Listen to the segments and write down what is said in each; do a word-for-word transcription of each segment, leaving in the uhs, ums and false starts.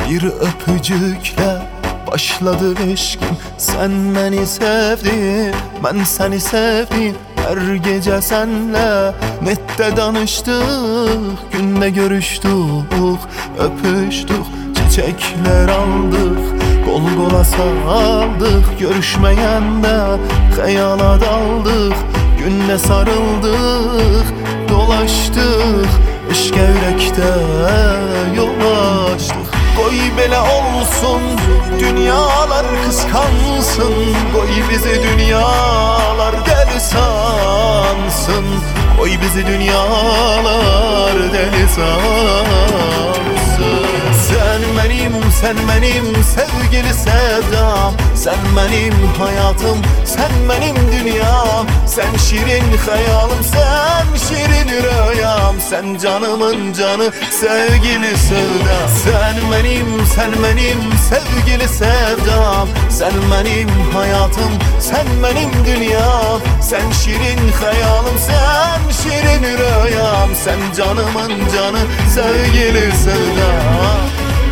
Bir öpücükle başladı eşkim. Sen beni sevdin, ben seni sevdim. Her gece senle nette danıştık, günde görüştük, öpüştük, çiçekler aldık, kol kola sarıldık. Görüşmeyende hayala daldık, günde sarıldık, dolaştık, eşk yürekte yol açtık. Koy bela olsun, dünyalar kıskansın. Koy bizi dünyalar deli sansın. Koy bizi dünyalar deli sansın. Sen benim, sen benim sevgili sevdam. Sen benim hayatım, sen benim dünyam. Sen şirin hayalım, sen şirin rüyam. Sen canımın canı, sevgili sevdam. Sen benim, sen benim sevgili sevdam. Sen benim hayatım, sen benim dünyam. Sen şirin hayalım, sen şirin rüyam. Sen canımın canı, sevgili sevdam.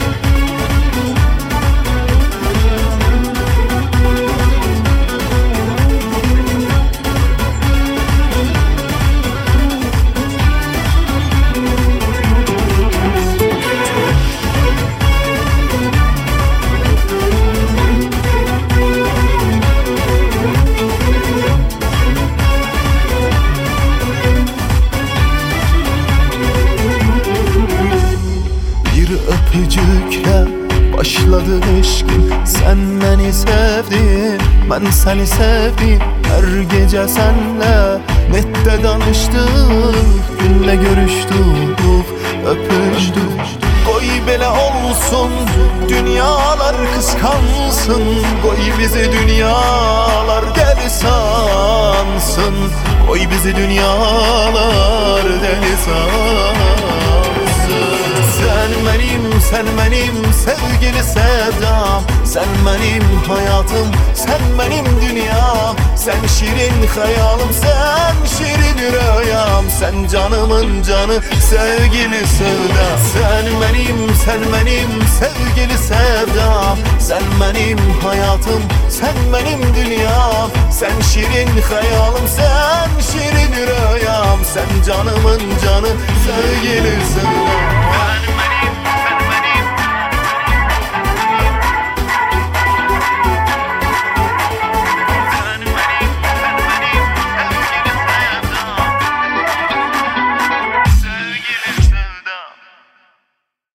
Öpücükle başladı eşkim. Sen beni sevdin, ben seni sevdim. Her gece senle nette danıştık, günde görüştük, öpüştük. Koy bela olsun, dünyalar kıskansın. Koy bizi dünyalar deli sansın. Koy bizi dünyalar deli sansın. Sen benim, sen benim sevgili sevdam. Sen benim hayatım, sen benim dünyam. Sen şirin hayalım, sen şirin rüyam. Sen canımın canı, sevgili sevdam. Sen benim, sen benim sevgili sevdam. Sen benim hayatım, sen benim dünyam. Sen şirin hayalım, sen şirin rüyam. Sen canımın canı, sevgili sevdam.